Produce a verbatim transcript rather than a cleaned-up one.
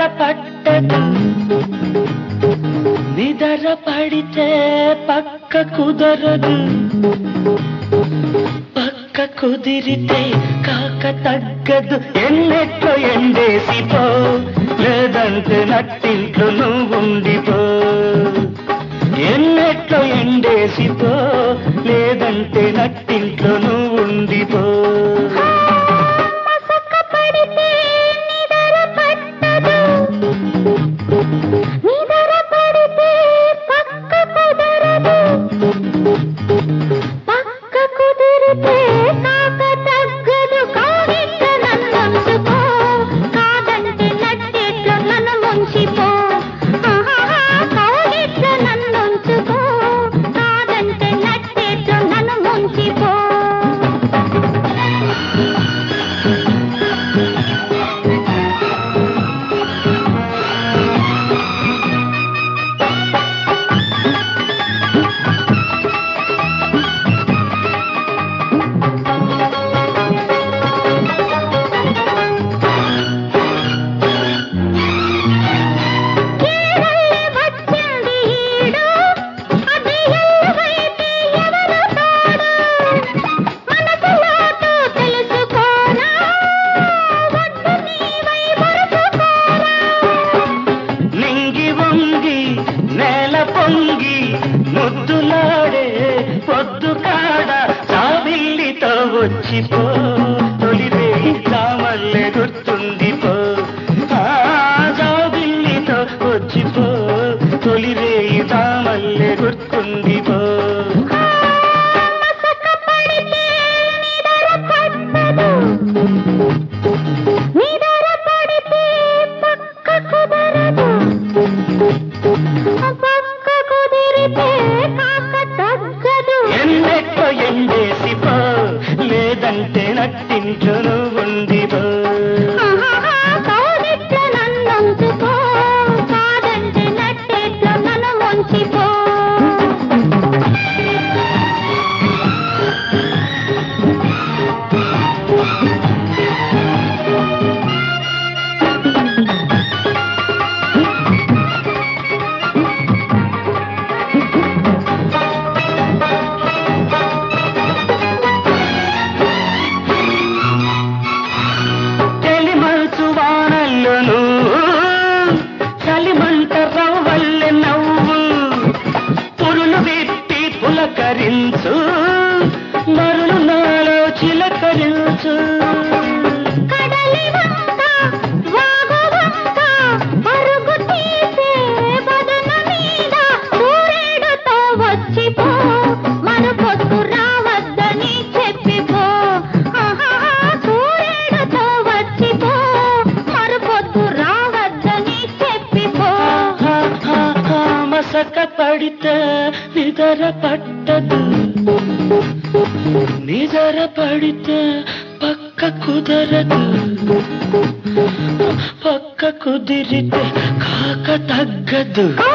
పట్టదు నిదర పడితే పక్క కుదరదు పక్క కుదిరితే కాక తగ్గదు ఎన్నెట్లో ఎండేసిపో లేదంటే నట్టింట్లో నువ్వు ఉండిపో ఎన్నెట్లో ఎండేసిపో లేదంటే నట్టింట్లో నువ్వు ఉండిపో పొంగి ముద్దులాడే పొద్దు కాడ చావిల్లితో వచ్చిపో తొలిరే చామల్లె గుర్తుండిపో చావిల్లితో వచ్చిపో తొలిరే చామల్లె గుర్తుండిపో ఎన్నెట్లో ఎండేసిపో లేదంటే నట్టింట్లో నువ్వు ఉండిపో కాదంటే నట్టేట్లో నన్ను ముంచిపో చలిమంట రవ్వల్లె నవ్వు పురులు విప్పి పులకరించు మరులు నాలో చిలకరించు వచ్చిపో మన పొద్దు రావద్దని చెప్పిపో సూర్యుడితో వచ్చిపో మన పొద్దు రావద్దని చెప్పిపో మసక పడితే నిదర పట్టదు నిదర పడితే పక్క కుదరదు పక్క కుదిరితే కాక తగ్గదు